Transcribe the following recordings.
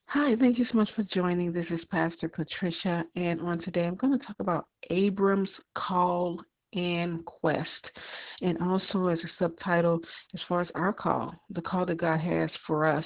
Hi, thank you so much for joining. This is Pastor Patricia, and on today I'm going to talk about Abram's call and quest, and also as a subtitle, as far as our call, the call that God has for us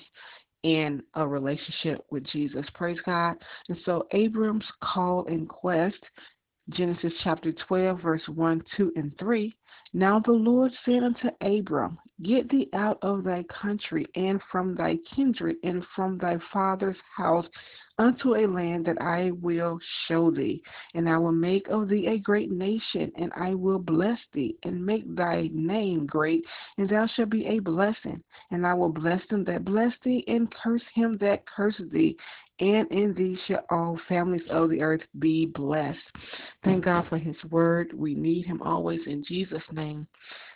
in a relationship with Jesus. Praise God. And so, Abram's call and quest. Genesis chapter 12, verse 1, 2, and 3. Now the Lord said unto Abram, Get thee out of thy country, and from thy kindred, and from thy father's house, unto a land that I will show thee. And I will make of thee a great nation, and I will bless thee, and make thy name great, and thou shalt be a blessing. And I will bless them that bless thee, and curse him that curse thee, and in thee shall all families of the earth be blessed. Thank God for his word. We need him always in Jesus' name.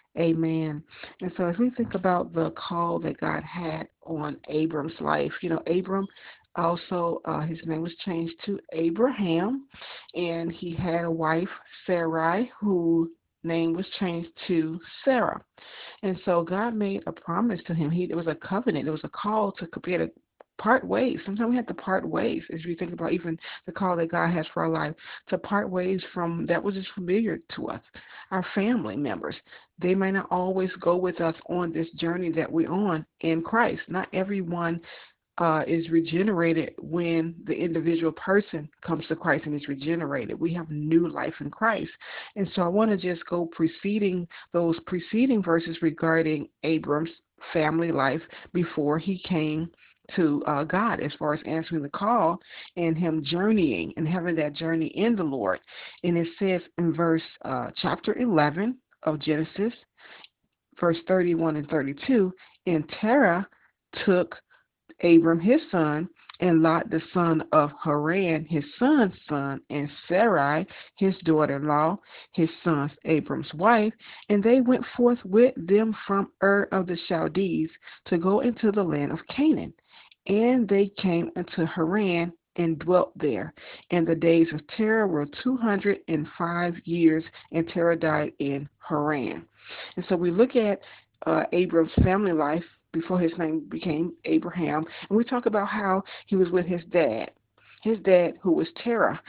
Amen. And so as we think about the call that God had on Abram's life, Abram also, his name was changed to Abraham, and he had a wife, Sarai, whose name was changed to Sarah. And so God made a promise to him. It was a covenant. It was a call to be able to part ways. Sometimes we have to part ways as we think about even the call that God has for our life, to part ways from that which is familiar to us, our family members. They may not always go with us on this journey that we're on in Christ. Not everyone is regenerated when the individual person comes to Christ and is regenerated. We have new life in Christ. And so I want to just go preceding those preceding verses regarding Abram's family life before he came to God, as far as answering the call and him journeying and having that journey in the Lord. And it says in chapter 11 of Genesis, verse 31 and 32, and Terah took Abram his son, and Lot the son of Haran his son's son, and Sarai his daughter-in-law, his son Abram's wife, and they went forth with them from Ur of the Chaldees to go into the land of Canaan. And they came into Haran and dwelt there. And the days of Terah were 205 years, and Terah died in Haran. And so we look at Abram's family life before his name became Abraham, and we talk about how he was with his dad who was Terah,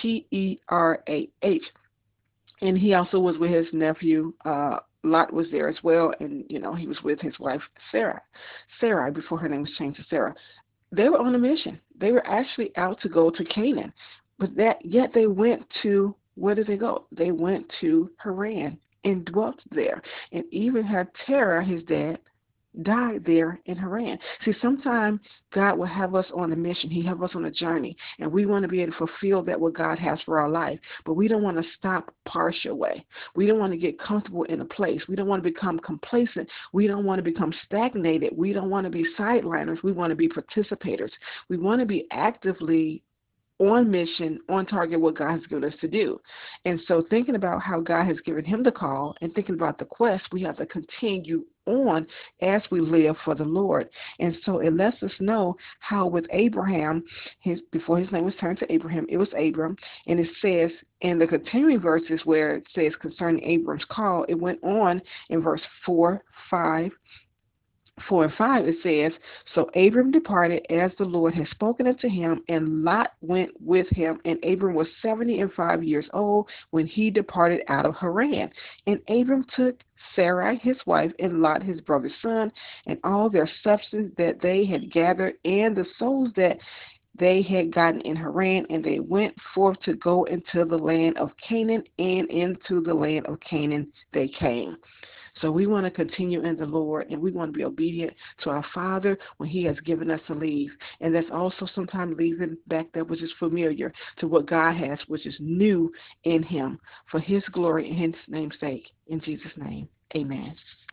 Terah, and he also was with his nephew. Lot was there as well, and he was with his wife Sarai before her name was changed to Sarah. They were on a mission. They were actually out to go to Canaan, but yet they went to, where did they go? They went to Haran and dwelt there, and even had Terah, his dad, died there in Haran. See, sometimes God will have us on a mission. He have us on a journey, and we want to be able to fulfill that what God has for our life. But we don't want to stop partial way. We don't want to get comfortable in a place. We don't want to become complacent. We don't want to become stagnated. We don't want to be sideliners. We want to be participators. We want to be actively on mission, on target, what God has given us to do. And so thinking about how God has given him the call and thinking about the quest, we have to continue on as we live for the Lord. And so it lets us know how with Abraham, before his name was turned to Abraham, it was Abram. And it says in the continuing verses where it says concerning Abram's call, it went on in verse 4, 5, 4 and 5, it says, So Abram departed as the Lord had spoken unto him, and Lot went with him. And Abram was 75 years old when he departed out of Haran. And Abram took Sarai his wife, and Lot his brother's son, and all their substance that they had gathered, and the souls that they had gotten in Haran, and they went forth to go into the land of Canaan, and into the land of Canaan they came. So we want to continue in the Lord, and we want to be obedient to our Father when he has given us to leave. And that's also sometimes leaving back that which is familiar to what God has, which is new in him, for his glory and his name's sake. In Jesus' name, amen.